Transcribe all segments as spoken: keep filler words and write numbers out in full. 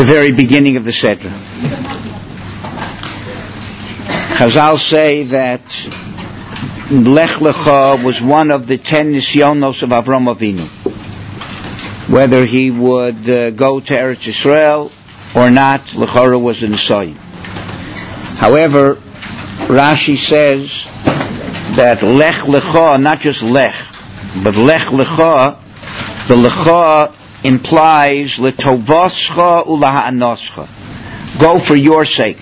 the very beginning of the Sedra. Chazal say that Lech Lecha was one of the ten Nisyonos of Avram Avinu. Whether he would uh, go to Eretz Yisrael or not, Lechora was a Nisayon. However, Rashi says that Lech Lecha, not just Lech, but Lech Lecha, the Lecha implies Letovascha ulaha'anoscha. Go for your sake.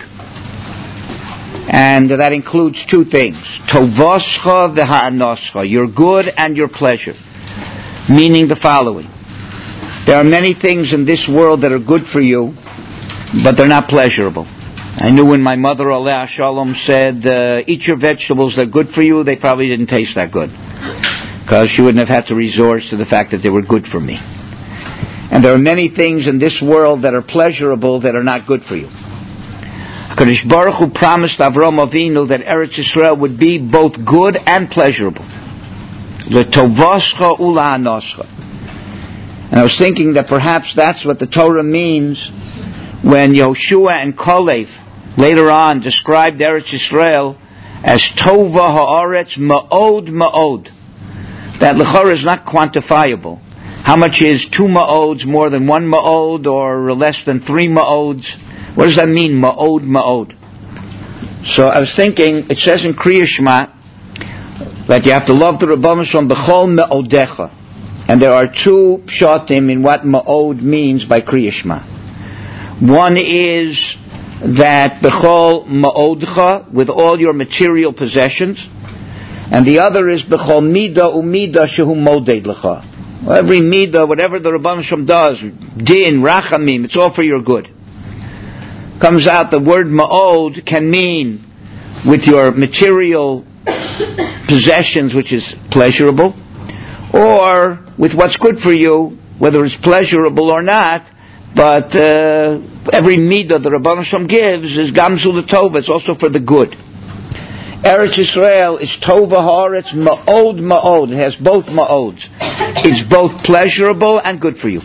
And that includes two things. Tovascha v'ha'anoscha, your good and your pleasure. Meaning the following. There are many things in this world that are good for you, but they're not pleasurable. I knew when my mother, Aleh Shalom, said, uh, eat your vegetables, they're good for you, they probably didn't taste that good. Because she wouldn't have had to resort to the fact that they were good for me. And there are many things in this world that are pleasurable that are not good for you. Kadosh Baruch Hu promised Avram Avinu that Eretz Yisrael would be both good and pleasurable. L'tovascha ula'anoscha. And I was thinking that perhaps that's what the Torah means when Yehoshua and Kalev later on described Eretz Yisrael as Tova ha'aretz ma'od ma'od. That l'chora is not quantifiable. How much is two ma'ods more than one ma'od, or less than three ma'ods? What does that mean, ma'od ma'od? So I was thinking, it says in Kriya Shema that you have to love the Rebbeinu Shalom b'chol ma'odecha. And there are two pshatim in what ma'od means by Kriya Shema. One is that b'chol ma'odcha, with all your material possessions. And the other is b'chol mida umida shehu moded lecha. Every midah, whatever the Rebbeinu Shalom does, din, rachamim, it's all for your good. Comes out the word ma'od can mean with your material possessions, which is pleasurable, or with what's good for you, whether it's pleasurable or not, but uh, every midah the Rebbeinu Shalom gives is gamzu l'tova, it's also for the good. Eretz Yisrael is Tova Haaretz Ma'od Ma'od. It has both Ma'ods. It's both pleasurable and good for you.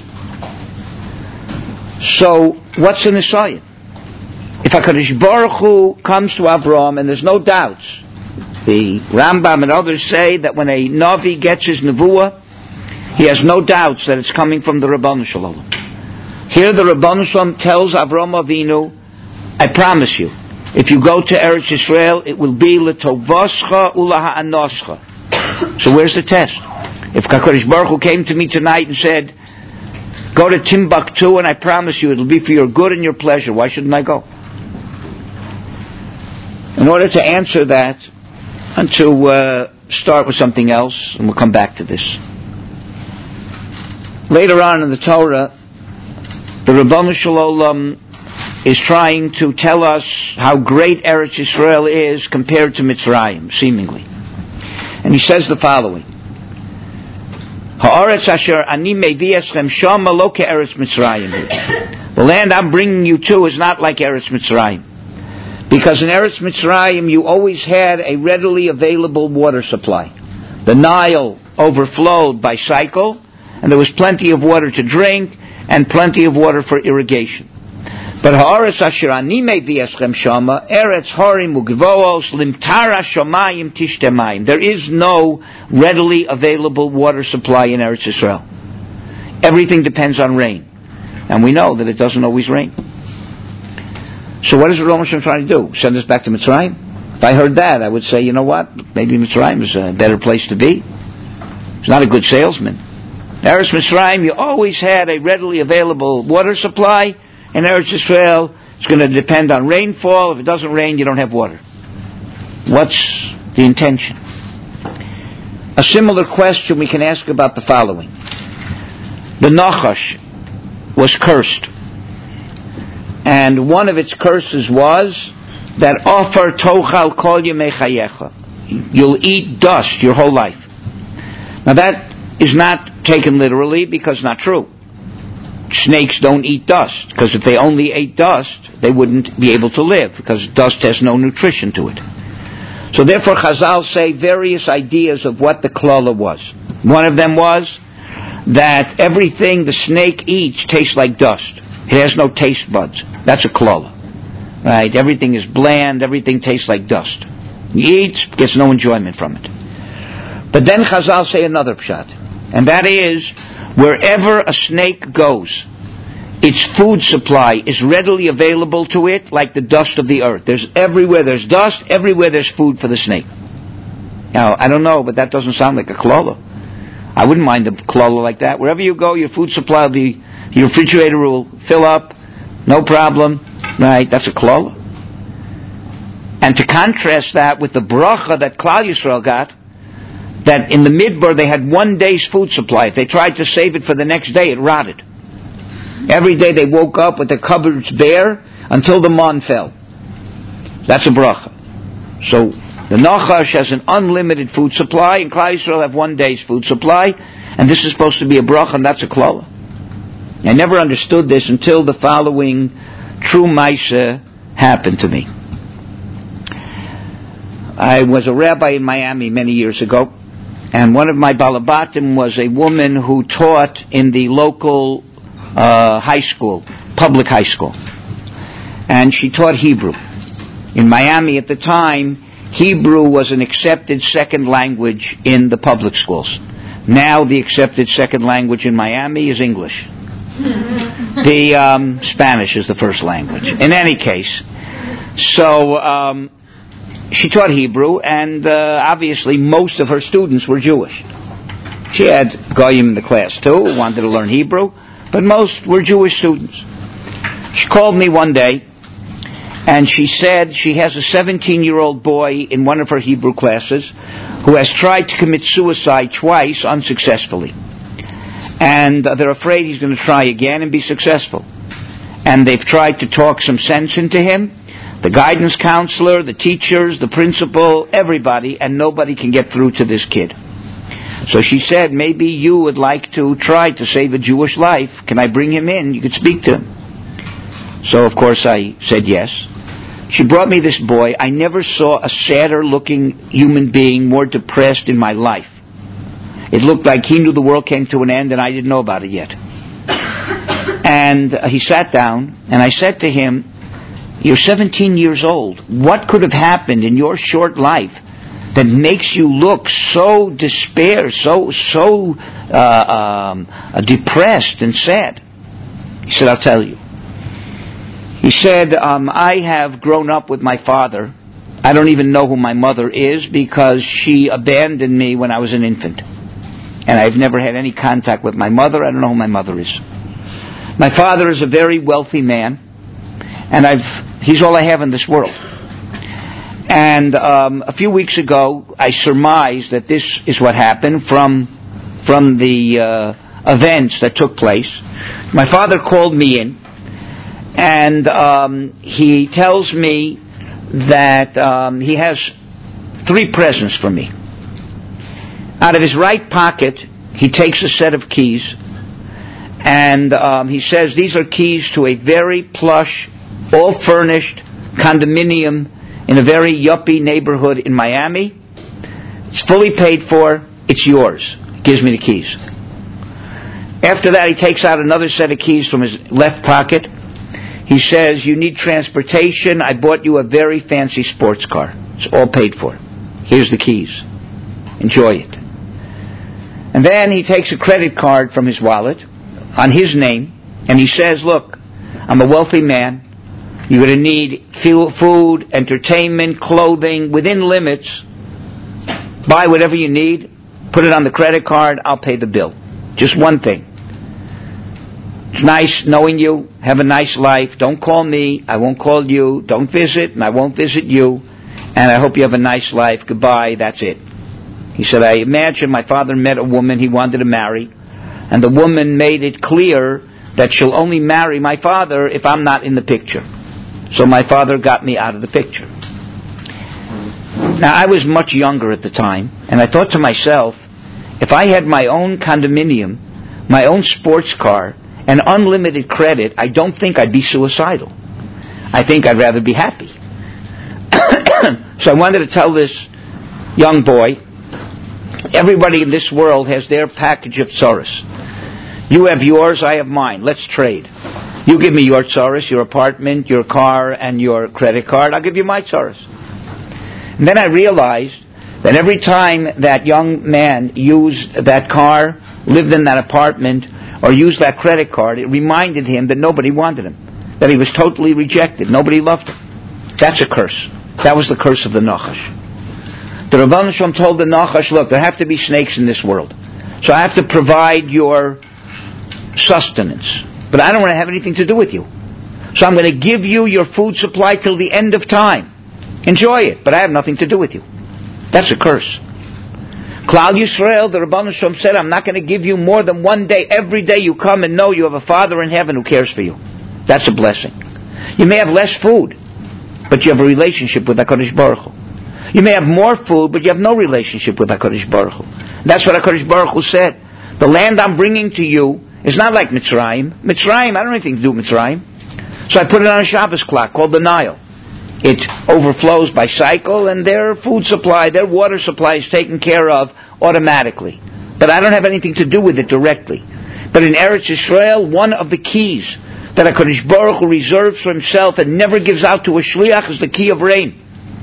So, what's in the Nisayim? If HaKadosh Baruch Hu comes to Avraham, and there's no doubts, the Rambam and others say that when a Navi gets his Nevuah, he has no doubts that it's coming from the Rebbeinu Shalom. Here the Rebbeinu Shalom tells Avraham Avinu, I promise you, if you go to Eretz Yisrael, it will be l'tovascha ulaha'anoscha. So where's the test? If HaKadosh Baruch Hu came to me tonight and said, go to Timbuktu and I promise you it will be for your good and your pleasure, why shouldn't I go? In order to answer that, and to uh, start with something else, and we'll come back to this. Later on in the Torah, the Rebbeinu Shalom is trying to tell us how great Eretz Yisrael is compared to Mitzrayim, seemingly. And he says the following. Ha'aretz asher ani mevi eschem shama lo ke'eretz Mitzrayim. The land I'm bringing you to is not like Eretz Mitzrayim. Because in Eretz Mitzrayim you always had a readily available water supply. The Nile overflowed by cycle, and there was plenty of water to drink, and plenty of water for irrigation. But ha'aretz asher ani mevi eschem shama, eretz harim ugvoos limtara shomayim tishtemayim. There is no readily available water supply in Eretz Yisrael. Everything depends on rain. And we know that it doesn't always rain. So what is the Roman trying to do? Send us back to Mitzrayim? If I heard that, I would say, you know what? Maybe Mitzrayim is a better place to be. He's not a good salesman. In Eretz Mitzrayim, you always had a readily available water supply. In Eretz Yisrael, it's going to depend on rainfall. If it doesn't rain, you don't have water. What's the intention? A similar question we can ask about the following. The Nachash was cursed. And one of its curses was that Ofar tochal kol yemei chayecha. You'll eat dust your whole life. Now that is not taken literally because it's not true. Snakes don't eat dust, because if they only ate dust, they wouldn't be able to live, because dust has no nutrition to it. So therefore Chazal say various ideas of what the klala was. One of them was that everything the snake eats tastes like dust. It has no taste buds. That's a klala. Right? Everything is bland. Everything tastes like dust. You eat, gets no enjoyment from it. But then Chazal say another pshat, and that is, wherever a snake goes, its food supply is readily available to it like the dust of the earth. There's everywhere there's dust, everywhere there's food for the snake. Now, I don't know, but that doesn't sound like a klala. I wouldn't mind a klala like that. Wherever you go, your food supply will be, your refrigerator will fill up, no problem. Right? That's a klala. And to contrast that with the bracha that Klal Yisrael got, that in the Midbar they had one day's food supply. If they tried to save it for the next day, it rotted. Every day they woke up with their cupboards bare until the mon fell. That's a bracha. So the Nachash has an unlimited food supply, and Klal Yisrael have one day's food supply, and this is supposed to be a bracha, and that's a klala. I never understood this until the following true Maisa happened to me. I was a rabbi in Miami many years ago, and one of my balabatim was a woman who taught in the local uh, high school, public high school. And she taught Hebrew. In Miami at the time, Hebrew was an accepted second language in the public schools. Now the accepted second language in Miami is English. The um, Spanish is the first language. In any case, so um, she taught Hebrew, and uh, obviously most of her students were Jewish. She had Goyim in the class too, who wanted to learn Hebrew, but most were Jewish students. She called me one day, and she said she has a seventeen-year-old boy in one of her Hebrew classes who has tried to commit suicide twice unsuccessfully. And uh, they're afraid he's going to try again and be successful. And they've tried to talk some sense into him, the guidance counselor, the teachers, the principal, everybody, and nobody can get through to this kid. So she said, maybe you would like to try to save a Jewish life. Can I bring him in? You could speak to him. So, of course, I said yes. She brought me this boy. I never saw a sadder-looking human being, more depressed in my life. It looked like he knew the world came to an end and I didn't know about it yet. And uh, he sat down, and I said to him, you're seventeen years old. What could have happened in your short life that makes you look so despair, so so uh, um, uh, depressed and sad? He said, I'll tell you. He said, um, I have grown up with my father. I don't even know who my mother is because she abandoned me when I was an infant. And I've never had any contact with my mother. I don't know who my mother is. My father is a very wealthy man, and I've he's all I have in this world. And um, a few weeks ago, I surmised that this is what happened from from the uh, events that took place. My father called me in, and um, he tells me that um, he has three presents for me. Out of his right pocket, he takes a set of keys, and um, he says these are keys to a very plush, all-furnished condominium in a very yuppie neighborhood in Miami. It's fully paid for. It's yours. He gives me the keys. After that, he takes out another set of keys from his left pocket. He says, you need transportation. I bought you a very fancy sports car. It's all paid for. Here's the keys. Enjoy it. And then he takes a credit card from his wallet on his name, and he says, look, I'm a wealthy man. You're going to need food, entertainment, clothing, within limits. Buy whatever you need. Put it on the credit card. I'll pay the bill. Just one thing. It's nice knowing you. Have a nice life. Don't call me. I won't call you. Don't visit, and I won't visit you. And I hope you have a nice life. Goodbye. That's it. He said, I imagine my father met a woman he wanted to marry, and the woman made it clear that she'll only marry my father if I'm not in the picture. So my father got me out of the picture. Now, I was much younger at the time, and I thought to myself, if I had my own condominium, my own sports car, and unlimited credit, I don't think I'd be suicidal. I think I'd rather be happy. So I wanted to tell this young boy, everybody in this world has their package of tzoros. You have yours, I have mine. Let's trade. You give me your tzaras, your apartment, your car, and your credit card. I'll give you my tzaras. And then I realized that every time that young man used that car, lived in that apartment, or used that credit card, it reminded him that nobody wanted him, that he was totally rejected. Nobody loved him. That's a curse. That was the curse of the Nachash. The Rebbeinu Shalom told the Nachash, look, there have to be snakes in this world. So I have to provide your sustenance. But I don't want to have anything to do with you. So I'm going to give you your food supply till the end of time. Enjoy it, but I have nothing to do with you. That's a curse. Klal Yisrael, the Rebbeinu Shalom said, I'm not going to give you more than one day. Every day you come and know you have a Father in heaven who cares for you. That's a blessing. You may have less food, but you have a relationship with HaKadosh Baruch Hu. You may have more food, but you have no relationship with HaKadosh Baruch Hu. That's what HaKadosh Baruch Hu said. The land I'm bringing to you is not like Mitzrayim. Mitzrayim, I don't have anything to do with Mitzrayim. So I put it on a Shabbos clock called the Nile. It overflows by cycle, and their food supply, their water supply is taken care of automatically. But I don't have anything to do with it directly. But in Eretz Yisrael, one of the keys that HaKadosh Baruch Hu reserves for himself and never gives out to a shliach is the key of rain.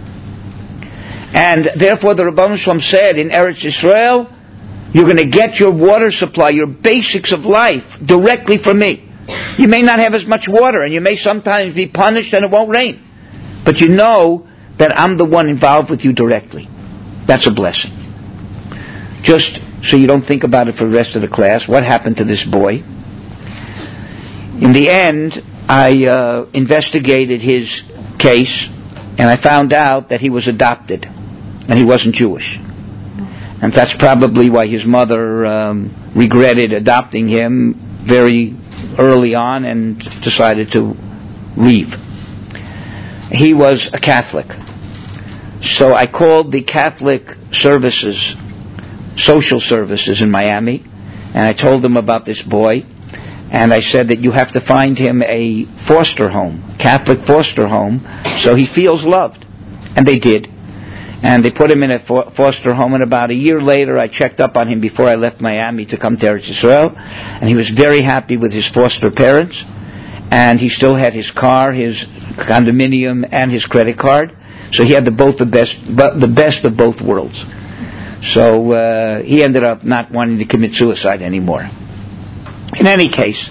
And therefore the Rebbeinu Shalom said, in Eretz Yisrael, you're going to get your water supply, your basics of life, directly from me. You may not have as much water, and you may sometimes be punished and it won't rain. But you know that I'm the one involved with you directly. That's a blessing. Just so you don't think about it for the rest of the class, what happened to this boy? In the end, I uh, investigated his case, and I found out that he was adopted, and he wasn't Jewish. And that's probably why his mother um, regretted adopting him very early on and decided to leave. He was a Catholic. So I called the Catholic services, social services in Miami, and I told them about this boy, and I said that you have to find him a foster home, Catholic foster home, so he feels loved. And they did. And they put him in a foster home, and about a year later I checked up on him before I left Miami to come to Eretz Yisrael, and he was very happy with his foster parents, and he still had his car, his condominium, and his credit card, so he had the both the best, the best of both worlds. So uh, he ended up not wanting to commit suicide anymore. In any case,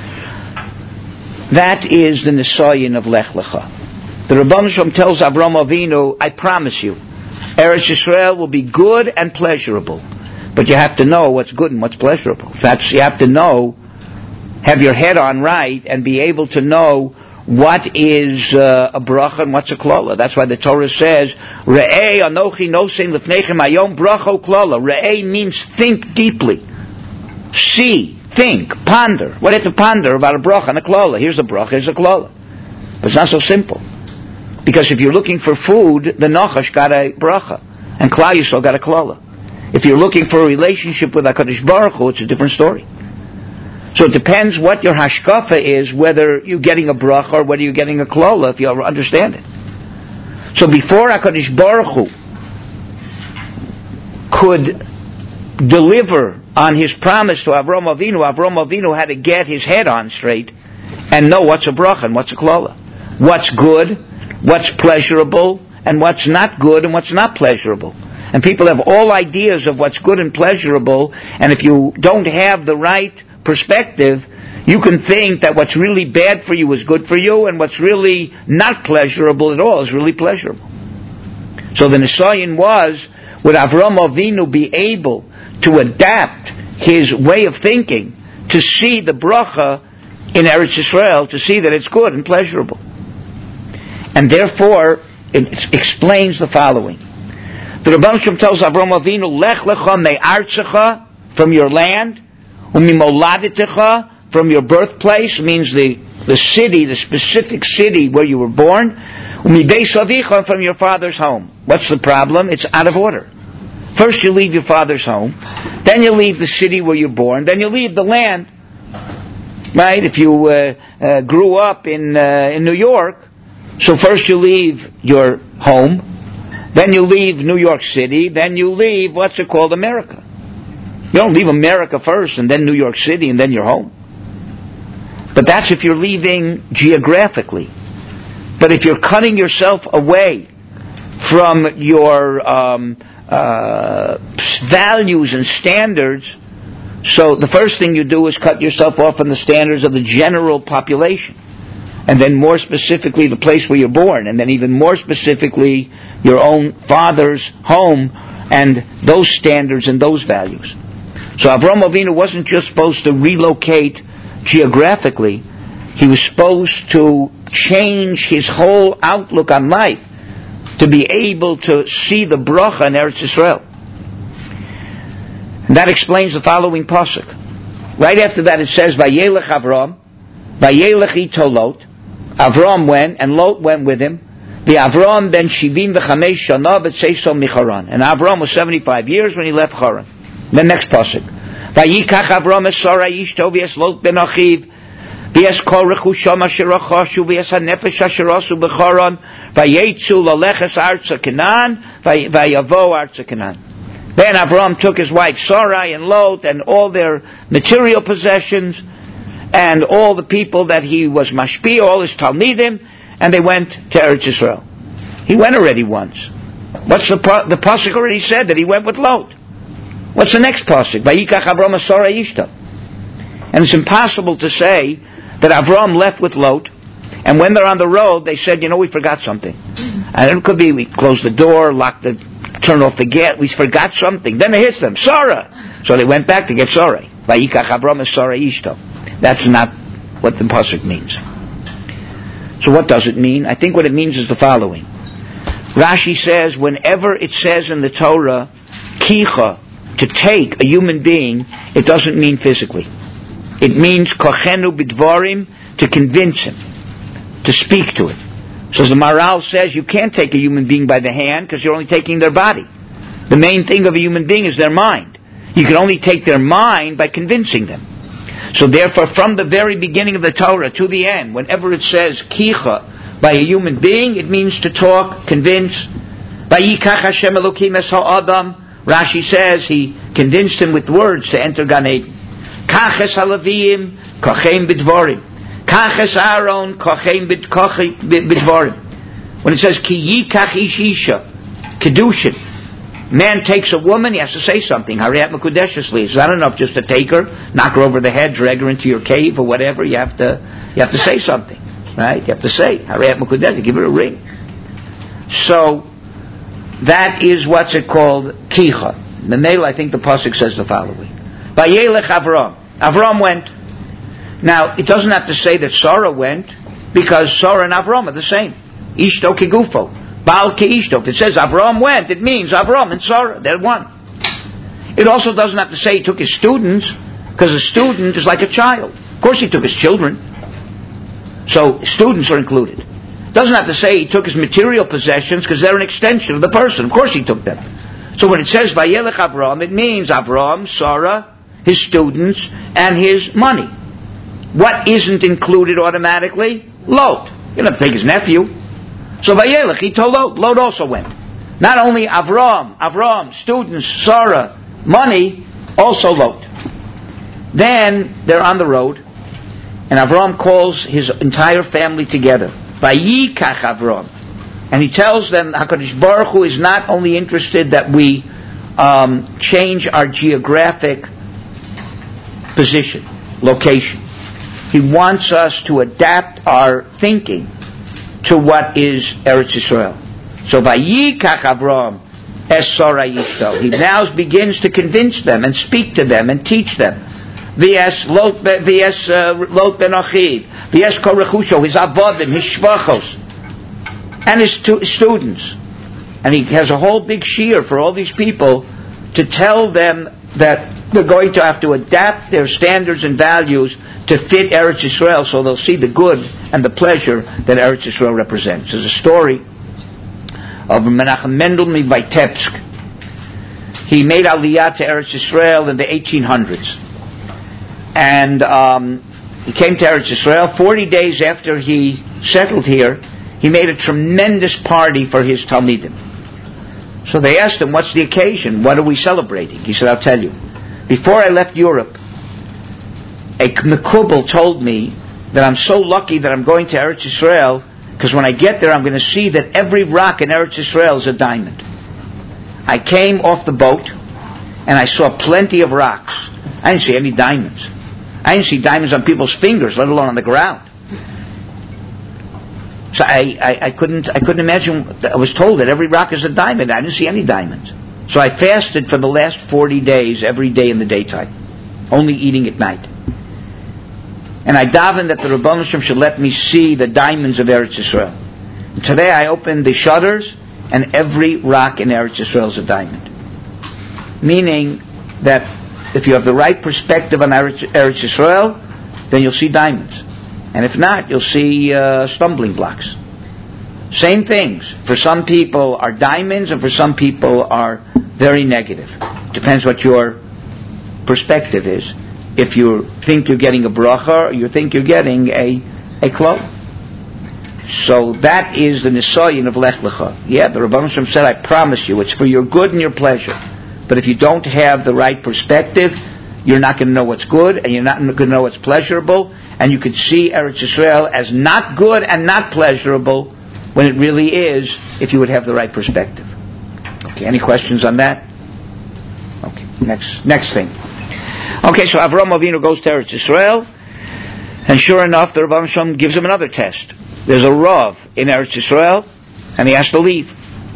that is the Nisayin of Lech Lecha. The Rebbeinu Shalom tells Avram Avinu, I promise you, Eretz Yisrael will be good and pleasurable. But you have to know what's good and what's pleasurable. That's, you have to know, have your head on right, and be able to know what is uh, a bracha and what's a klala. That's why the Torah says, Re'ei anochi nosein lefnechem hayom bracha klala. Re'ei means think deeply. See, think, ponder. What do you have to ponder about a bracha and a klala? Here's a bracha, here's a klala. But it's not so simple. Because if you're looking for food, the Nachash got a bracha, and Klal Yisrael got a klala. If you're looking for a relationship with HaKadosh Baruch Hu, it's a different story. So it depends what your hashkafa is, whether you're getting a bracha or whether you're getting a klala, if you understand it. So before HaKadosh Baruch Hu could deliver on his promise to Avram Avinu, Avram Avinu had to get his head on straight and know what's a bracha and what's a klala. What's good, what's pleasurable, and what's not good and what's not pleasurable. And people have all ideas of what's good and pleasurable, and if you don't have the right perspective, you can think that what's really bad for you is good for you, and what's really not pleasurable at all is really pleasurable. So the Nisayin was, would Avram Avinu be able to adapt his way of thinking to see the bracha in Eretz Yisrael, to see that it's good and pleasurable? And therefore, it explains the following. The Rebbeinu Shalom tells Avram Avinu, Lech lecha me'artzecha, from your land, u'mimoladitecha, from your birthplace, means the, the city, the specific city where you were born, u'mibeis avicha, from your father's home. What's the problem? It's out of order. First you leave your father's home, then you leave the city where you're born, then you leave the land. Right? If you uh, uh, grew up in uh, in New York, so first you leave your home, then you leave New York City, then you leave, what's it called, America. You don't leave America first, and then New York City, and then your home. But that's if you're leaving geographically. But if you're cutting yourself away from your um, uh, values and standards, so the first thing you do is cut yourself off from the standards of the general population. And then more specifically the place where you're born. And then even more specifically your own father's home and those standards and those values. So Avraham Avinu wasn't just supposed to relocate geographically. He was supposed to change his whole outlook on life to be able to see the bracha in Eretz Yisrael. And that explains the following pasuk. Right after that it says, Vayelech Avram, Vayelech ito Lot. Avram went, and Lot went with him. The Avram ben Shivim v'chamesh shana b'tzeiso micharan. And Avram was seventy-five years when he left Haran. The next pasuk. Vayikach Avram es Sarai ishto v'es Lot ben Achiv v'es kol rechusham asher achashu v'es hanefesh asher asu b'Haran vayetzu laleches arza Canaan vayavo arza Canaan. Then Avram took his wife Sarai and Lot and all their material possessions and all the people that he was mashpia, all his talmidim, and they went to Eretz Yisrael. He went already once. What's the the pasuk already said that he went with Lot? What's the next pasuk? Vayikach Avram Sarai ishta. And it's impossible to say that Avram left with Lot, and when they're on the road, they said, you know, we forgot something. And it could be we closed the door, locked the, turned off the gate, we forgot something. Then it hits them, Sarah. So they went back to get Sarai. Vayikach Avram Sarai ishta. That's not what the pasuk means. So what does it mean? I think what it means is the following. Rashi says, whenever it says in the Torah, kicha, to take a human being, it doesn't mean physically. It means kochenu bidvarim, to convince him, to speak to it. So the Maral says you can't take a human being by the hand because you're only taking their body. The main thing of a human being is their mind. You can only take their mind by convincing them. So therefore, from the very beginning of the Torah to the end, whenever it says kicha by a human being, it means to talk, convince. Vayikach Hashem Elokim es ha'adam. Rashi says he convinced him with words to enter Gan Eden. Kach es halavim kochem bidvarim. Kach es Aaron kochem bidvarim. When it says ki yikach ish isha, kedushin, man takes a woman, he has to say something. Hariyat Mekudeshesli. It's not enough just to take her, knock her over the head, drag her into your cave or whatever. You have to, you have to say something, right? You have to say Hariyat Mekudesh, give her a ring. So that is what's it called, kicha. The nail, I think the pasuk says the following: Vayelech Avram. Avram went. Now it doesn't have to say that Sarah went, because Sarah and Avram are the same. Ishto kegufo. Baal keishto. If it says Avram went, it means Avram and Sarah, they're one. It also doesn't have to say he took his students, because a student is like a child. Of course he took his children. So students are included. It doesn't have to say he took his material possessions, because they're an extension of the person. Of course he took them. So when it says Vayelech Avram, it means Avram, Sarah, his students, and his money. What isn't included automatically? Lot. You don't have to take his nephew. So Vayelech, he told Lot. Lot also went. Not only Avram, Avram, students, Sarah, money, also Lot. Then they're on the road, and Avram calls his entire family together. Vayikach Avram. And he tells them, HaKadosh Baruch Hu is not only interested that we um, change our geographic position, location. He wants us to adapt our thinking to what is Eretz Yisrael. So Vayikach Avram es Sarai ishto. He now begins to convince them and speak to them and teach them. V'es Lot ben Achiv, v'es kol rechusho, his avodim, his shvachos, and his stu- students. And he has a whole big shiur for all these people to tell them that they're going to have to adapt their standards and values to fit Eretz Yisrael, so they'll see the good and the pleasure that Eretz Yisrael represents. There's a story of Menachem Mendel Vitebsk. He made Aliyah to Eretz Yisrael in the eighteen hundreds. And um, he came to Eretz Yisrael. Forty days after he settled here, he made a tremendous party for his Talmidim. So they asked him, what's the occasion? What are we celebrating? He said, I'll tell you. Before I left Europe, a Mekubal told me that I'm so lucky that I'm going to Eretz Yisrael, because when I get there I'm going to see that every rock in Eretz Yisrael is a diamond. I came off the boat and I saw plenty of rocks. I didn't see any diamonds. I didn't see diamonds on people's fingers, let alone on the ground. So I, I, I couldn't I couldn't imagine. I was told that every rock is a diamond. I didn't see any diamonds. So I fasted for the last forty days, every day in the daytime, only eating at night. And I davened that the Rebbeinu Shem should let me see the diamonds of Eretz Yisrael. And today I opened the shutters, and every rock in Eretz Yisrael is a diamond. Meaning that if you have the right perspective on Eretz Yisrael, then you'll see diamonds. And if not, you'll see uh, stumbling blocks. Same things. For some people are diamonds, and for some people are very negative. Depends what your perspective is. If you think you're getting a bracha, or you think you're getting a a klal. So that is the nisayin of Lech Lecha. Yeah, the Rebbeinu Shem said, I promise you, it's for your good and your pleasure. But if you don't have the right perspective, you're not going to know what's good, and you're not going to know what's pleasurable, and you could see Eretz Yisrael as not good and not pleasurable when it really is, if you would have the right perspective. Okay, any questions on that? Okay, next next thing. Okay, so Avraham Avinu goes to Eretz Yisrael, and sure enough, the Rebbeinu Shem gives him another test. There's a Rav in Eretz Yisrael, and he has to leave.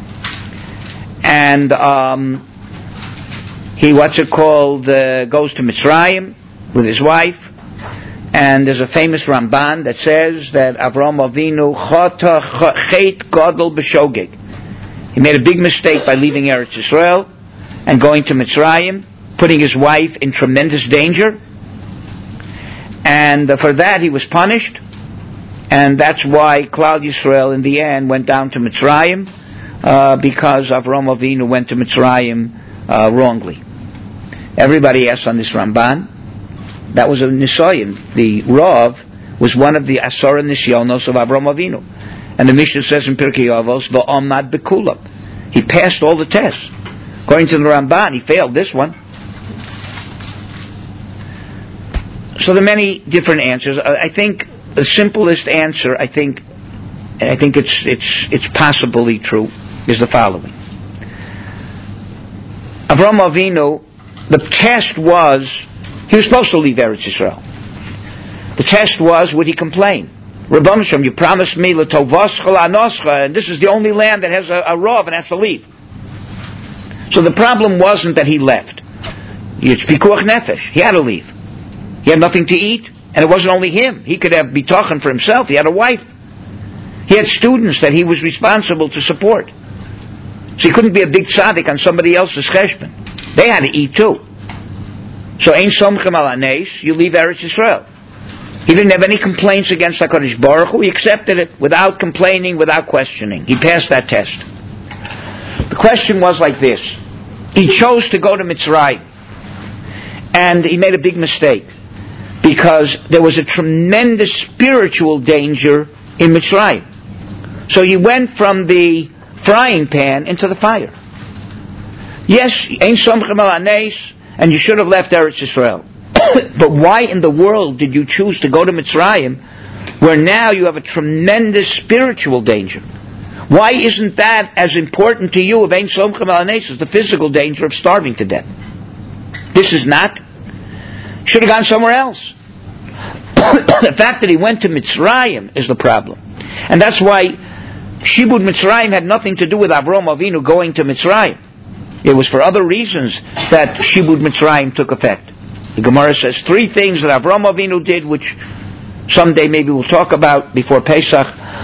And um, he, what's it called, uh, goes to Mitzrayim with his wife, and there's a famous Ramban that says that Avraham Avinu chata chet gadol b'shogeg. He made a big mistake by leaving Eretz Yisrael and going to Mitzrayim, putting his wife in tremendous danger, and uh, for that he was punished, and that's why Klal Yisrael in the end went down to Mitzrayim, uh, because Avraham Avinu went to Mitzrayim uh, wrongly. Everybody asks on this Ramban. That was a nisayin. The Rav was one of the Asara Nisyonos of Avraham Avinu, and the Mishnah says in Pirkei Avos, "V'amad bekulam." He passed all the tests. According to the Ramban, he failed this one. So there are many different answers. I think the simplest answer, I think, I think it's it's it's possibly true, is the following: Avraham Avinu, the test was he was supposed to leave Eretz Yisrael. The test was, would he complain? Rebbeinu Shem, you promised me l'tovascha la'anoscha, and this is the only land that has a, a rav and has to leave. So the problem wasn't that he left. It's pikuach nefesh. He had to leave. He had nothing to eat, and it wasn't only him. He could have bitachon for himself. He had a wife. He had students that he was responsible to support. So he couldn't be a big tzaddik on somebody else's cheshbon. They had to eat too. So ein somchem al hanes, you leave Eretz Yisrael. He didn't have any complaints against HaKadosh Baruch Hu. He accepted it without complaining, without questioning. He passed that test. The question was like this. He chose to go to Mitzrayim, and he made a big mistake, because there was a tremendous spiritual danger in Mitzrayim. So he went from the frying pan into the fire. Yes, ein somchem al hanes, and you should have left Eretz Yisrael. But why in the world did you choose to go to Mitzrayim, where now you have a tremendous spiritual danger? Why isn't that as important to you of Ein Somchem Al Hanes as the physical danger of starving to death? This is not. Should have gone somewhere else. The fact that he went to Mitzrayim is the problem. And that's why Shibud Mitzrayim had nothing to do with Avraham Avinu going to Mitzrayim. It was for other reasons that Shibud Mitzrayim took effect. The Gemara says three things that Avraham Avinu did, which someday maybe we'll talk about before Pesach.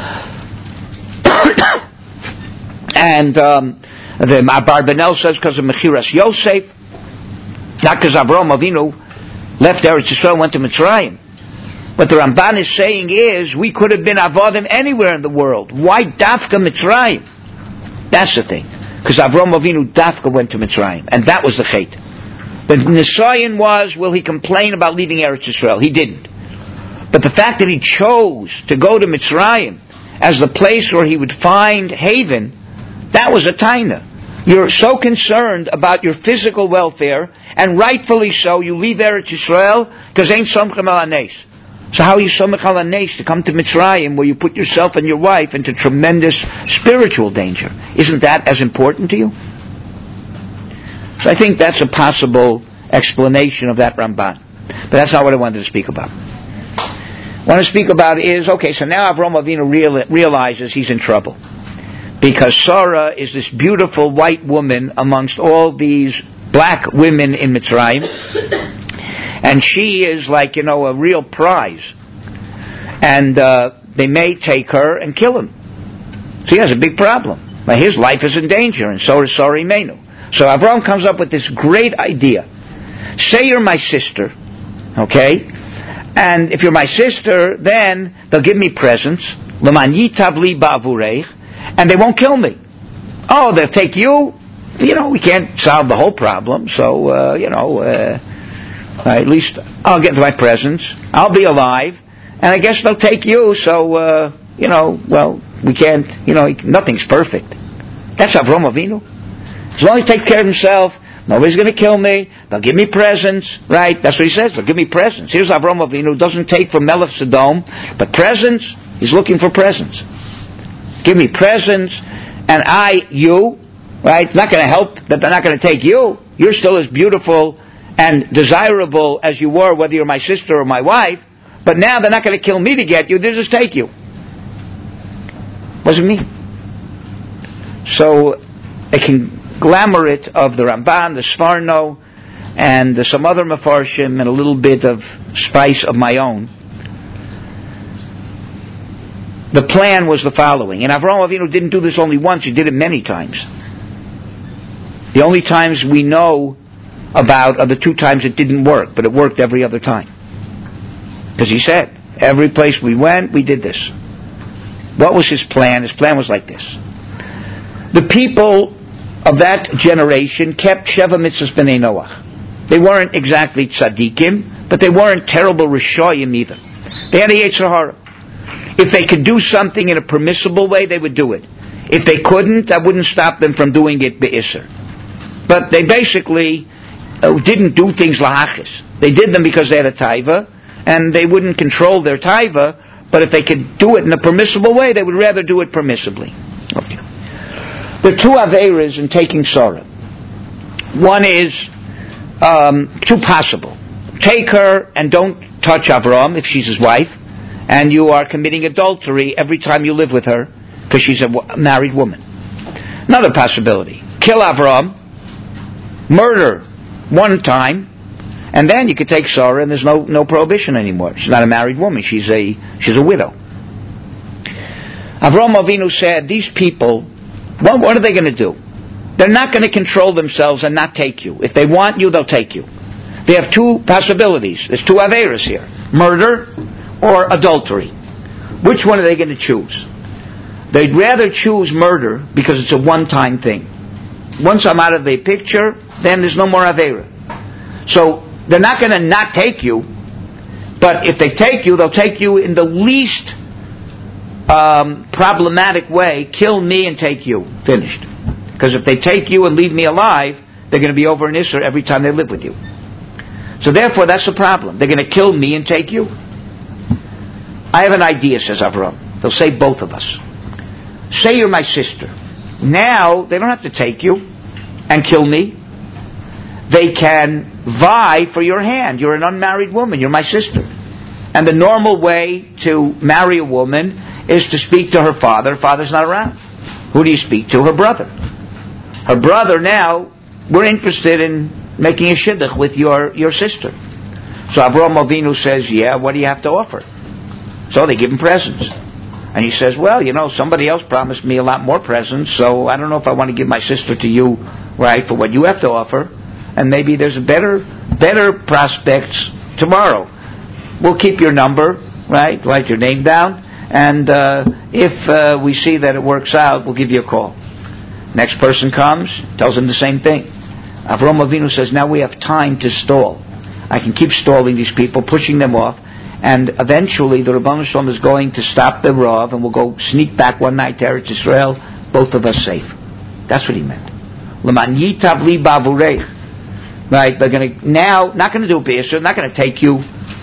And um, the Abarbanel says because of Mechiras Yosef, not because Avraham Avinu left Eretz Yisrael and went to Mitzrayim. What the Ramban is saying is, we could have been Avodim anywhere in the world. Why Dafka Mitzrayim? That's the thing. Because Avraham Avinu Dafka went to Mitzrayim, and that was the chait. The Nisayan was, will he complain about leaving Eretz Yisrael? He didn't. But the fact that he chose to go to Mitzrayim as the place where he would find haven, that was a taina. You're so concerned about your physical welfare, and rightfully so, you leave Eretz Yisrael because ain't somchem al hanes. So how are you somech al hanes to come to Mitzrayim where you put yourself and your wife into tremendous spiritual danger? Isn't that as important to you? So I think that's a possible explanation of that Ramban. But that's not what I wanted to speak about. What I want to speak about is, okay, so now Avraham Avinu real, realizes he's in trouble. Because Sarah is this beautiful white woman amongst all these black women in Mitzrayim. And she is like, you know, a real prize. And uh, they may take her and kill him. So he has a big problem. But his life is in danger, and so is Sarah Imenu. So Avraham comes up with this great idea. Say you're my sister, okay? And if you're my sister, then they'll give me presents. L'man yitav li ba'avureich. And they won't kill me. Oh, they'll take you. You know, we can't solve the whole problem. So, uh, you know, uh, at least I'll get my presents. I'll be alive. And I guess they'll take you. So, uh, you know, well, we can't, you know, nothing's perfect. That's Avraham Avinu. As long as he takes care of himself, nobody's going to kill me. They'll give me presents, right? That's what he says. They'll give me presents. Here's Avraham Avinu who doesn't take from Melech Sodom, but presents, he's looking for presents. Give me presents, and I, you, right? It's not going to help that they're not going to take you. You're still as beautiful and desirable as you were, whether you're my sister or my wife, but now they're not going to kill me to get you. They'll just take you. Wasn't me. So, a conglomerate of the Ramban, the Sforno, and the, some other Mefarshim, and a little bit of spice of my own. The plan was the following. And Avraham Avinu didn't do this only once, he did it many times. The only times we know about are the two times it didn't work, but it worked every other time. Because he said, every place we went, we did this. What was his plan? His plan was like this. The people of that generation kept Sheva Mitzvahs B'nai Noach. They weren't exactly tzaddikim, but they weren't terrible Rishoyim either. They had a Yetzer Hara. If they could do something in a permissible way, they would do it. If they couldn't, that wouldn't stop them from doing it be'isser. But they basically uh, didn't do things lahachis. They did them because they had a taiva, and they wouldn't control their taiva, but if they could do it in a permissible way, they would rather do it permissibly. Okay. There are two averas in taking Sarah. One is um, two possible. Take her and don't touch Avram if she's his wife, and you are committing adultery every time you live with her because she's a w- married woman. Another possibility. Kill Avram, murder one time, and then you could take Sarah and there's no, no prohibition anymore. She's not a married woman. She's a, she's a widow. Avraham Avinu said, these people, what, what are they going to do? They're not going to control themselves and not take you. If they want you, they'll take you. They have two possibilities. There's two averas here. Murder or adultery. Which one are they going to choose? They'd rather choose murder because it's a one-time thing. Once I'm out of the picture, then there's no more avera. So they're not going to not take you, but if they take you, they'll take you in the least um, problematic way. Kill me and take you. Finished. Because if they take you and leave me alive, they're going to be over an Isser every time they live with you. So therefore, that's the problem. They're going to kill me and take you. I have an idea, says Avraham. They'll say both of us. Say you're my sister. Now, they don't have to take you and kill me. They can vie for your hand. You're an unmarried woman. You're my sister. And the normal way to marry a woman is to speak to her father. Her father's not around. Who do you speak to? Her brother. Her brother now, we're interested in making a shidduch with your, your sister. So Avraham Avinu says, yeah, what do you have to offer? So they give him presents. And he says, well, you know, somebody else promised me a lot more presents, so I don't know if I want to give my sister to you, right, for what you have to offer. And maybe there's a better, better prospects tomorrow. We'll keep your number, right, write your name down, and uh, if uh, we see that it works out, we'll give you a call. Next person comes, tells him the same thing. Avraham Avinu says, now we have time to stall. I can keep stalling these people, pushing them off, and eventually the Rebbeinu Shalom is going to stop the Rav, and we'll go sneak back one night to Eretz Yisrael, both of us safe. That's what he meant. L'man yitav li ba'avureich. Right, they're going to, now, not going to do a b'isur, not going to take you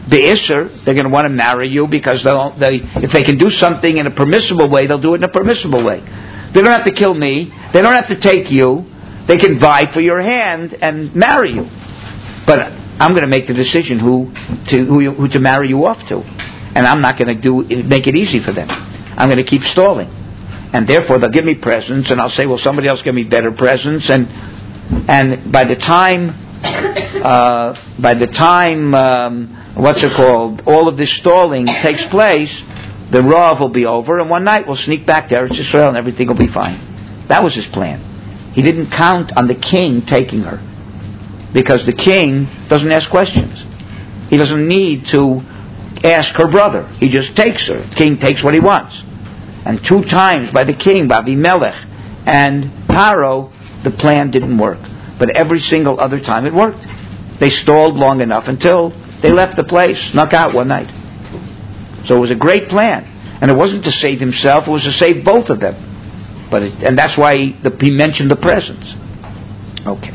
be'isser, they're going to want to marry you because they'll, they, if they can do something in a permissible way, they'll do it in a permissible way. They don't have to kill me. They don't have to take you. They can vie for your hand and marry you. But I'm going to make the decision who to who, you, who to marry you off to, and I'm not going to do make it easy for them. I'm going to keep stalling, and therefore they'll give me presents, and I'll say, well, somebody else give me better presents, and and by the time uh, by the time um, what's it called, all of this stalling takes place, the Rav will be over, and one night we'll sneak back to Eretz Yisrael, and everything will be fine. That was his plan. He didn't count on the king taking her, because the king doesn't ask questions. He doesn't need to ask her brother. He just takes her. The king takes what he wants. And two times by the king, by Avimelech and Paro, the plan didn't work. But every single other time it worked. They stalled long enough until they left the place, snuck out one night. So it was a great plan. And it wasn't to save himself, it was to save both of them. But it, and that's why he, the, he mentioned the presents. Okay.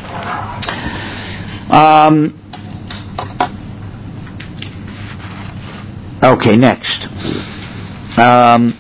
Um, okay, next. Um,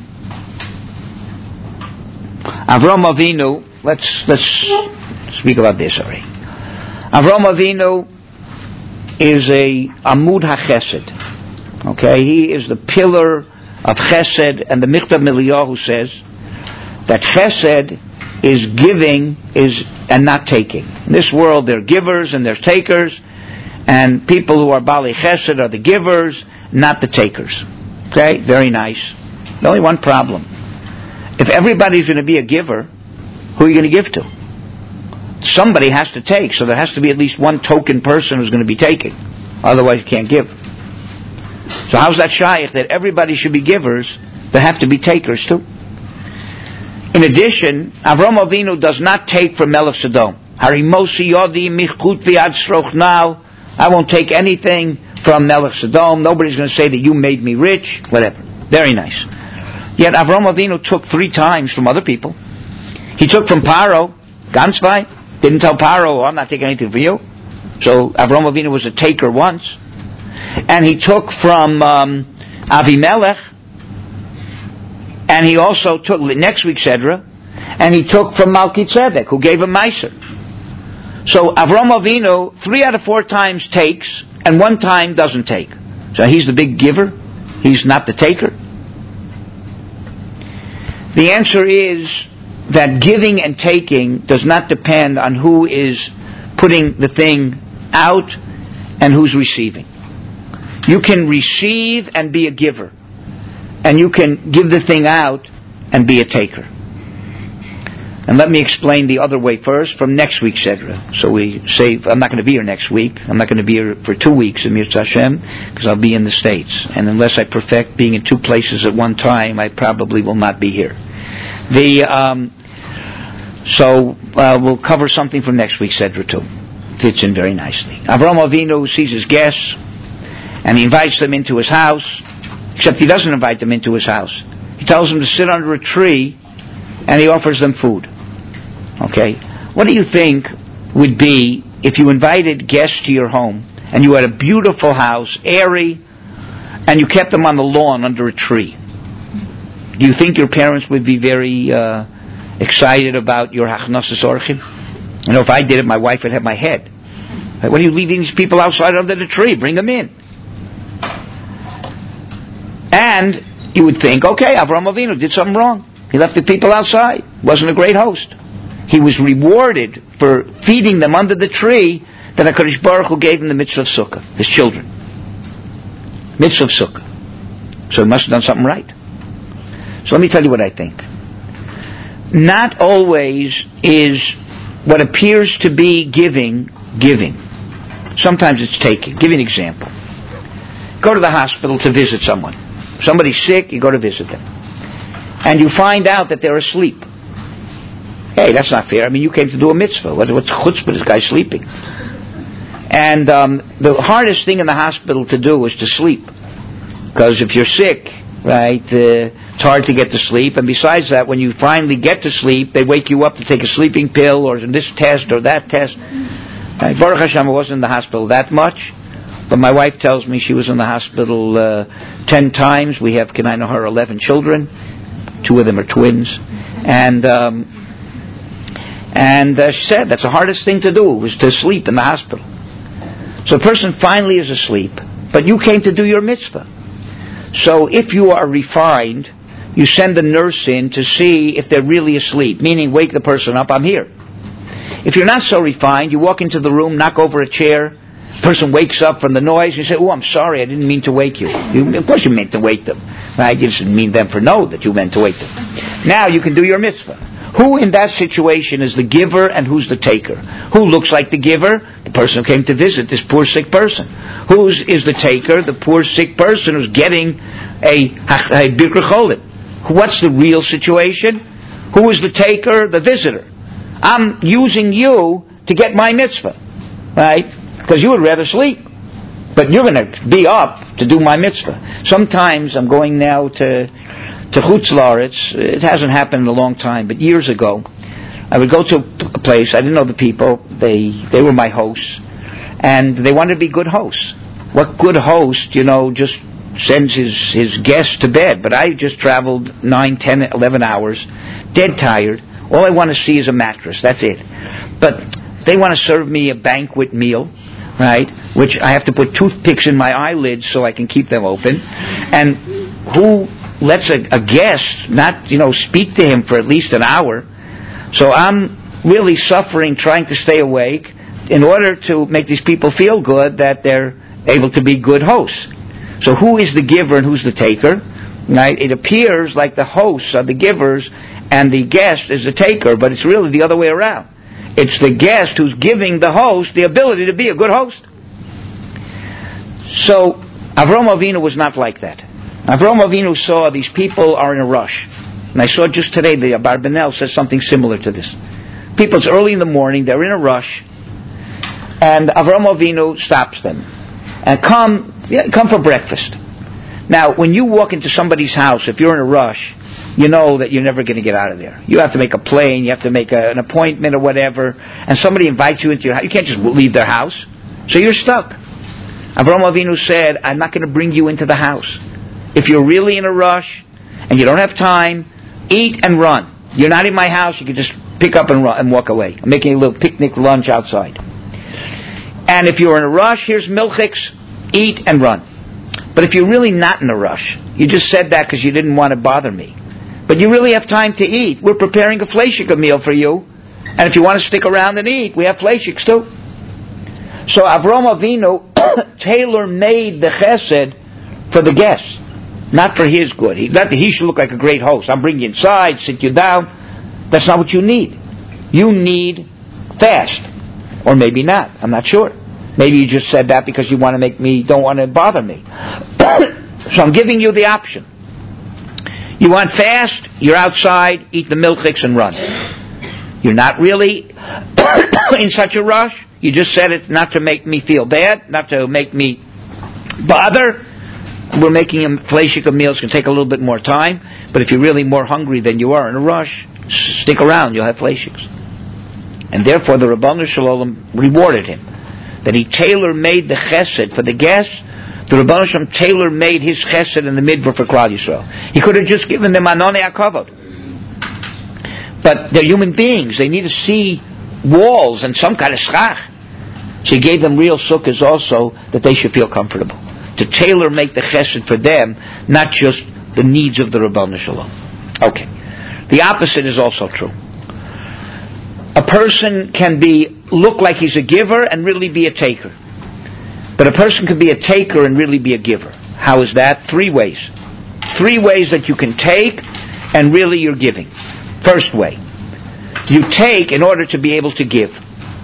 Avram Avinu, let's let's speak about this already. Avram Avinu is a Amud HaChesed. Okay, he is the pillar of Chesed, and the Michtav Miliyahu says that Chesed is giving is and not taking. In this world, there are givers and there's takers, and people who are Bali Chesed are the givers, not the takers. Okay, very nice. There's only one problem. If everybody's going to be a giver, who are you going to give to? Somebody has to take, so there has to be at least one token person who's going to be taking. Otherwise, you can't give. So how's that shaykh that everybody should be givers? There have to be takers too. In addition, Avram Avinu does not take from Melech Sodom. Harimosi yodi michut v'ad srochnal. I won't take anything from Melech Sodom. Nobody's going to say that you made me rich. Whatever. Very nice. Yet Avram Avinu took three times from other people. He took from Paro, Gansvai. Didn't tell Paro, oh, I'm not taking anything for you. So Avram Avinu was a taker once. And he took from um, Avimelech. And he also took, next week's Edra, and he took from Malki Tzedek, who gave him Meiser. So Avram Avinu, three out of four times takes, and one time doesn't take. So he's the big giver. He's not the taker. The answer is that giving and taking does not depend on who is putting the thing out and who's receiving. You can receive and be a giver. And you can give the thing out and be a taker. And let me explain the other way first from next week's Sedra. So we say, I'm not going to be here next week. I'm not going to be here for two weeks in Mirz Hashem, because I'll be in the States. And unless I perfect being in two places at one time, I probably will not be here. The um, So uh, we'll cover something from next week's Sedra too. Fits in very nicely. Avram Avinu sees his guests, and he invites them into his house. Except he doesn't invite them into his house. He tells them to sit under a tree, and he offers them food. Okay? What do you think would be if you invited guests to your home, and you had a beautiful house, airy, and you kept them on the lawn under a tree? Do you think your parents would be very uh, excited about your hachnasas orchim? You know, if I did it, my wife would have my head. Like, what are you leaving these people outside under the tree? Bring them in. And you would think, okay, Avram Avinu did something wrong. He left the people outside. Wasn't a great host. He was rewarded for feeding them under the tree that HaKadosh Baruch Hu gave him the mitzvah of Sukkah, his children. Mitzvah of Sukkah. So he must have done something right. So let me tell you what I think. Not always is what appears to be giving, giving. Sometimes it's taking. Give you an example. Go to the hospital to visit someone. Somebody's sick, you go to visit them. And you find out that they're asleep. Hey, that's not fair. I mean, you came to do a mitzvah. What's chutzpah, this guy's sleeping? And um, the hardest thing in the hospital to do is to sleep. Because if you're sick, right, uh, it's hard to get to sleep. And besides that, when you finally get to sleep, they wake you up to take a sleeping pill or this test or that test. Right? Baruch Hashem, I wasn't in the hospital that much. but my wife tells me she was in the hospital uh, ten times. We have, can I know her, eleven children. Two of them are twins. And um, and uh, she said that's the hardest thing to do, was to sleep in the hospital. So a person finally is asleep, but you came to do your mitzvah. So if you are refined, you send the nurse in to see if they're really asleep, meaning wake the person up, I'm here. If you're not so refined, you walk into the room, knock over a chair, person wakes up from the noise, and you say, oh, I'm sorry, I didn't mean to wake you. you of course you meant to wake them. Right? You didn't mean them for no, that you meant to wake them. Now you can do your mitzvah. Who in that situation is the giver and who's the taker? Who looks like the giver? The person who came to visit this poor sick person. Who is the taker? The poor sick person who's getting a, a Birkur Cholim. What's the real situation? Who is the taker? The visitor. I'm using you to get my mitzvah. Right? Because you would rather sleep. But you're going to be up to do my mitzvah. Sometimes I'm going now to to Chutz La'aretz. It hasn't happened in a long time, but years ago, I would go to a place. I didn't know the people. They they were my hosts, and they wanted to be good hosts. What good host, you know, just sends his his guests to bed? But I just traveled nine, ten, eleven hours, dead tired. All I want to see is a mattress. That's it. But they want to serve me a banquet meal, right? Which I have to put toothpicks in my eyelids so I can keep them open. And who lets a, a guest not, you know, speak to him for at least an hour? So I'm really suffering trying to stay awake in order to make these people feel good that they're able to be good hosts. So who is the giver and who's the taker? Right? It appears like the hosts are the givers and the guest is the taker, but it's really the other way around. It's the guest who's giving the host the ability to be a good host. So Avraham Avinu was not like that. Avraham Avinu saw these people are in a rush. And I saw just today the Abarbanel says something similar to this. People, it's early in the morning, they're in a rush, and Avraham Avinu stops them. And come, yeah, come for breakfast. Now, when you walk into somebody's house, if you're in a rush, you know that you're never going to get out of there. You have to make a plane, you have to make a, an appointment or whatever, and somebody invites you into your house. You can't just leave their house. So you're stuck. Avraham Avinu said, I'm not going to bring you into the house. If you're really in a rush and you don't have time, eat and run. You're not in my house, you can just pick up and run and walk away. I'm making a little picnic lunch outside. And if you're in a rush, here's milchiks, eat and run. But if you're really not in a rush, you just said that because you didn't want to bother me, but you really have time to eat, we're preparing a fleishik meal for you, and if you want to stick around and eat, we have fleishiks too. So Avraham Avinu tailor-made the chesed for the guests, not for his good. He, not that he should look like a great host. I'm bringing you inside, sit you down. That's not what you need. You need fast. Or maybe not. I'm not sure. Maybe you just said that because you want to make me, don't want to bother me. So I'm giving you the option. You want fast, you're outside, eat the milchiks and run. You're not really in such a rush. You just said it not to make me feel bad, not to make me bother. We're making a fleishik meal. It's going to take a little bit more time. But if you're really more hungry than you are in a rush, stick around, you'll have fleishiks. And therefore the Rabbanu Shalom rewarded him. That he tailor-made the chesed for the guests. The Rabbanu Shalom tailor-made his chesed in the midbar for Klal Yisrael. He could have just given them anonei hakavod. But they're human beings. They need to see walls and some kind of schach. So he gave them real sukkahs also that they should feel comfortable. To tailor-make the chesed for them, not just the needs of the Rabbanu Shalom. Okay. The opposite is also true. A person can be look like he's a giver and really be a taker. But a person can be a taker and really be a giver. How is that? Three ways. Three ways that you can take and really you're giving. First way. You take in order to be able to give.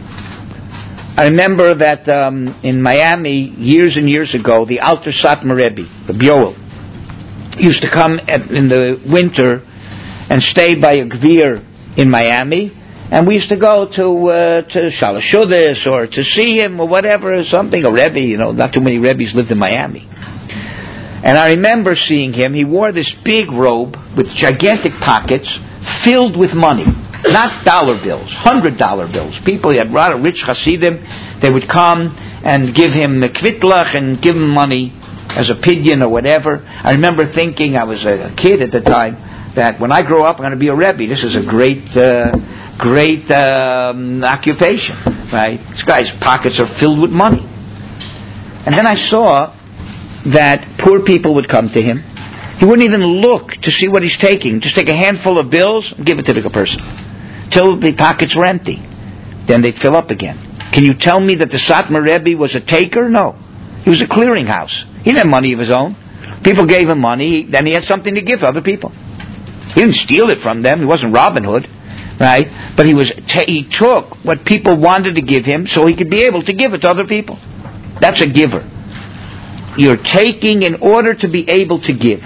I remember that um, in Miami, years and years ago, the Alter Satmar Rebbe, the Bioel, used to come at, in the winter and stay by a gvir in Miami. And we used to go to uh, to Shalosh Shudas or to see him or whatever, or something, a Rebbe, you know, not too many Rebbes lived in Miami. And I remember seeing him, he wore this big robe with gigantic pockets filled with money. Not dollar bills, hundred dollar bills. People, he had a lot of rich Hasidim, they would come and give him the kvitlach and give him money as a pidyon or whatever. I remember thinking, I was a kid at the time, that when I grow up I'm going to be a Rebbe. This is a great, uh, great um, occupation, right? This guy's pockets are filled with money. And then I saw that poor people would come to him. He wouldn't even look to see what he's taking. Just take a handful of bills and give it to the person till the pockets were empty. Then they'd fill up again. Can you tell me that the Satmar Rebbe was a taker? No. He was a clearinghouse. He didn't have money of his own. People gave him money, then he had something to give to other people. He didn't steal it from them. He wasn't Robin Hood, right? But he was t- he took what people wanted to give him so he could be able to give it to other people. That's a giver. You're taking in order to be able to give.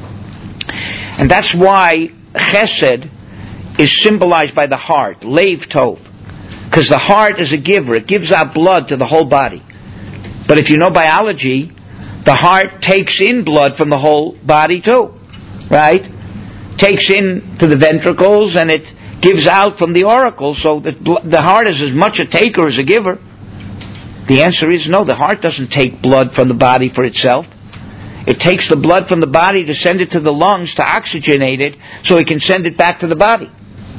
And that's why chesed is symbolized by the heart, leiv tov. Because the heart is a giver. It gives out blood to the whole body. But if you know biology, the heart takes in blood from the whole body too. Right? Takes in to the ventricles and it gives out from the auricles. So the, the heart is as much a taker as a giver. The answer is no, the heart doesn't take blood from the body for itself. It takes the blood from the body to send it to the lungs to oxygenate it so it can send it back to the body.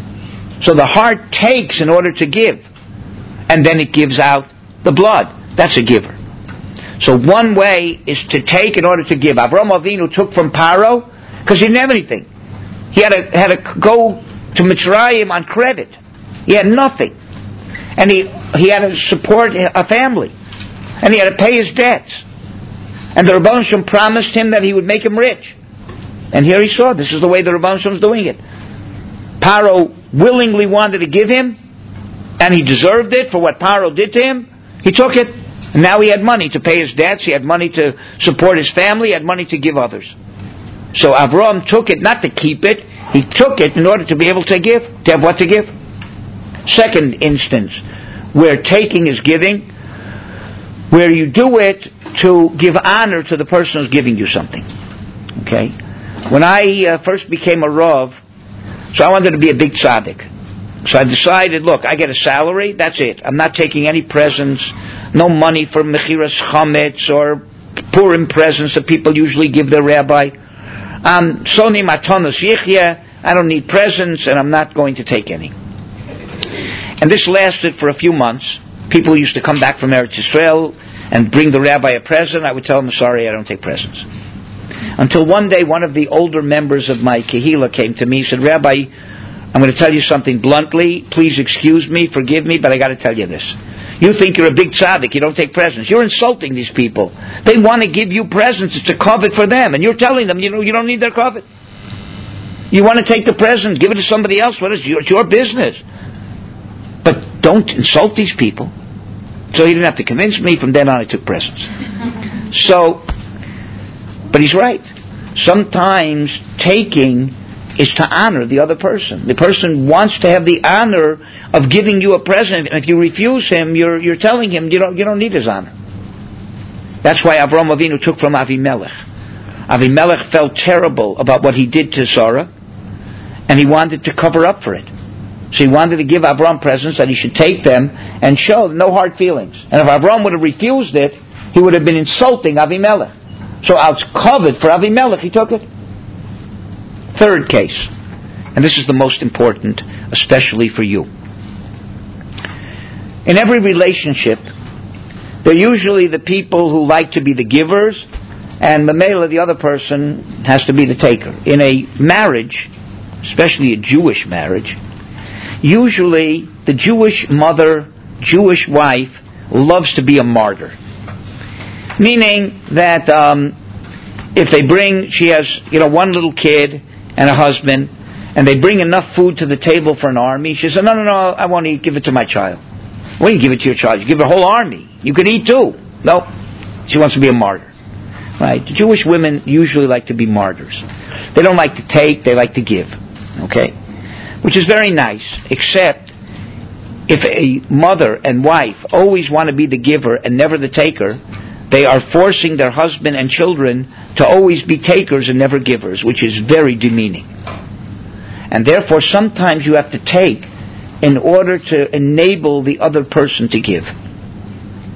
So the heart takes in order to give. And then it gives out the blood. That's a giver. So one way is to take in order to give. Avraham Avinu took from Paro because he didn't have anything. He had to, had to go to Mitzrayim on credit. He had nothing. And he, he had to support a family. And he had to pay his debts. And the Rebbeinu Shem promised him that he would make him rich. And here he saw, this is the way the Rebbeinu Shem was doing it. Paro willingly wanted to give him, and he deserved it for what Paro did to him. He took it, and now he had money to pay his debts, he had money to support his family, he had money to give others. So Avram took it not to keep it, he took it in order to be able to give, to have what to give. Second instance, where taking is giving, where you do it to give honor to the person who's giving you something. Okay? When I uh, first became a Rav, so I wanted to be a big tzaddik. So I decided, look, I get a salary, that's it. I'm not taking any presents, no money for mechiras chametz or Purim presents that people usually give their rabbi. Um, Soni matanos yichya, I don't need presents and I'm not going to take any. And this lasted for a few months. People used to come back from Eretz Yisrael and bring the rabbi a present. I would tell them, sorry, I don't take presents. Until one day, one of the older members of my kehillah came to me. He said, Rabbi, I'm going to tell you something bluntly. Please excuse me, forgive me, but I got to tell you this. You think you're a big tzaddik, you don't take presents. You're insulting these people. They want to give you presents. It's a covet for them. And you're telling them, you know, you don't need their covet. You want to take the present, give it to somebody else. What is it? It's your business. But don't insult these people. So he didn't have to convince me. From then on, I took presents. So, but he's right. Sometimes taking is to honor the other person. The person wants to have the honor of giving you a present, and if you refuse him, you're you're telling him you don't you don't need his honor. That's why Avraham Avinu took from Avimelech. Avimelech felt terrible about what he did to Sarah, and he wanted to cover up for it. So he wanted to give Avraham presents that he should take them and show no hard feelings. And if Avraham would have refused it, he would have been insulting Avimelech. So out covered for Avimelech, he took it. Third case, and this is the most important, especially for you. In every relationship, they're usually the people who like to be the givers, and the male of the other person has to be the taker. In a marriage, especially a Jewish marriage, usually the Jewish mother, Jewish wife, loves to be a martyr. Meaning that um, if they bring, she has, you know, one little kid and a husband, and they bring enough food to the table for an army, she says, no, no, no, I want to give it to my child. Why do you give it to your child? You give it a whole army. You can eat too. No, she wants to be a martyr. Right? Jewish women usually like to be martyrs. They don't like to take, they like to give. Okay? Which is very nice, except if a mother and wife always want to be the giver and never the taker, they are forcing their husband and children to always be takers and never givers, which is very demeaning. And therefore, sometimes you have to take in order to enable the other person to give.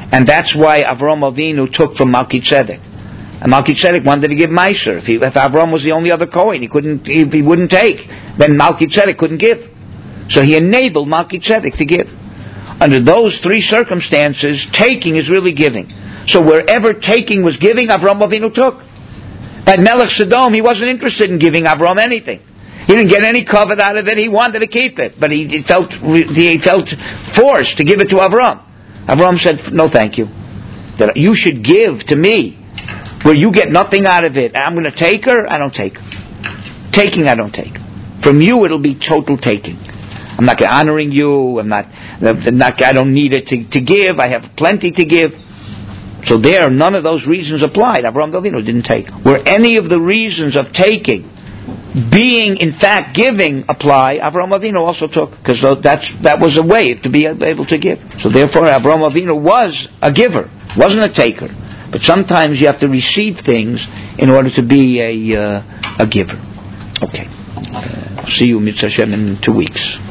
And that's why Avram Avinu took from Melchizedek. And Melchizedek wanted to give Meiser. If, he, if Avram was the only other Kohen, he couldn't. He, he wouldn't take. Then Melchizedek couldn't give. So he enabled Melchizedek to give. Under those three circumstances, taking is really giving. So wherever taking was giving, Avram Avinu took. At Melech Sodom, he wasn't interested in giving Avram anything. He didn't get any covet out of it. He wanted to keep it, but he, he felt he felt forced to give it to Avram. Avram said, "No, thank you. That you should give to me, where you get nothing out of it. I'm going to take her. I don't take her. Taking, I don't take. From you, it'll be total taking. I'm not honoring you. I'm not. I'm not I don't need it to, to give. I have plenty to give." So there, none of those reasons applied. Avram Avinu didn't take. Where any of the reasons of taking, being in fact giving, apply, Avram Avinu also took, because that's that was a way to be able to give. So therefore, Avram Avinu was a giver, wasn't a taker. But sometimes you have to receive things in order to be a uh, a giver. Okay. Uh, see you, Mitzvah Hashem, in two weeks.